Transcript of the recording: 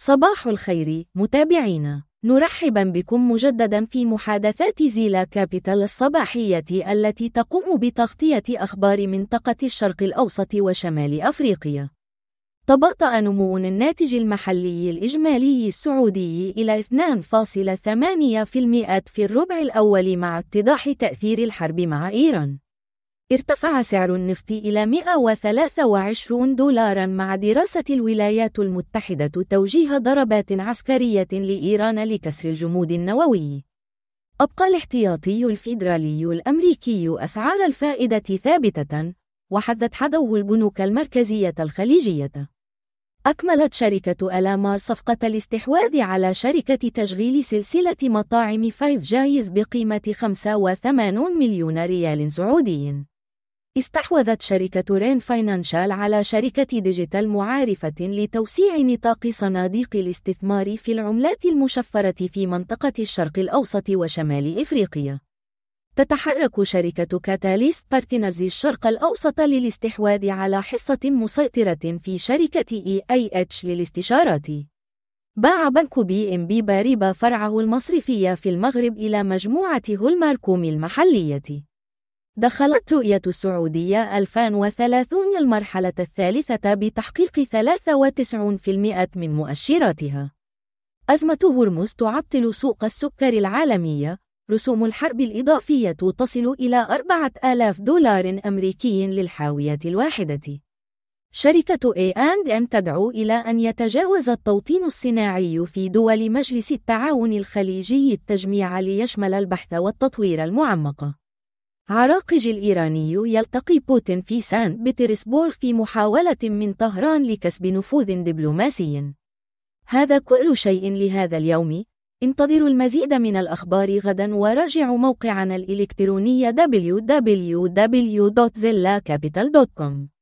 صباح الخير متابعينا، نرحب بكم مجددا في محادثات زيلا كابيتال الصباحية التي تقوم بتغطية أخبار منطقة الشرق الأوسط وشمال أفريقيا. تباطأ نمو الناتج المحلي الإجمالي السعودي إلى 2.8% في الربع الأول مع اتضاح تأثير الحرب مع إيران. ارتفع سعر النفط إلى $123 مع دراسة الولايات المتحدة توجيه ضربات عسكرية لإيران لكسر الجمود النووي. أبقى الاحتياطي الفيدرالي الأمريكي أسعار الفائدة ثابتة، وحدت حذوه البنوك المركزية الخليجية. أكملت شركة ألامار صفقة الاستحواذ على شركة تشغيل سلسلة مطاعم فايف جايز بقيمة 85 مليون ريال سعودي. استحوذت شركة رين فاينانشال على شركة ديجيتال معارفة لتوسيع نطاق صناديق الاستثمار في العملات المشفرة في منطقة الشرق الأوسط وشمال إفريقيا. تتحرك شركة كاتاليست بارتنرز الشرق الأوسط للاستحواذ على حصة مسيطرة في شركة EIH للاستشارات. باع بنك BNB باريبا فرعه المصرفي في المغرب إلى مجموعة هولماركوم المحلية. دخلت رؤية السعودية 2030 المرحلة الثالثة بتحقيق 93% من مؤشراتها. أزمة هرمز تعطل سوق السكر العالمية. رسوم الحرب الإضافية تصل إلى $4000 أمريكي للحاوية الواحدة. شركة A&M تدعو إلى أن يتجاوز التوطين الصناعي في دول مجلس التعاون الخليجي التجميع ليشمل البحث والتطوير المعمق. عراقج الإيراني يلتقي بوتين في سانت بطرسبورغ في محاولة من طهران لكسب نفوذ دبلوماسي. هذا كل شيء لهذا اليوم. انتظروا المزيد من الأخبار غدا وراجعوا موقعنا الإلكتروني www.zillacapital.com.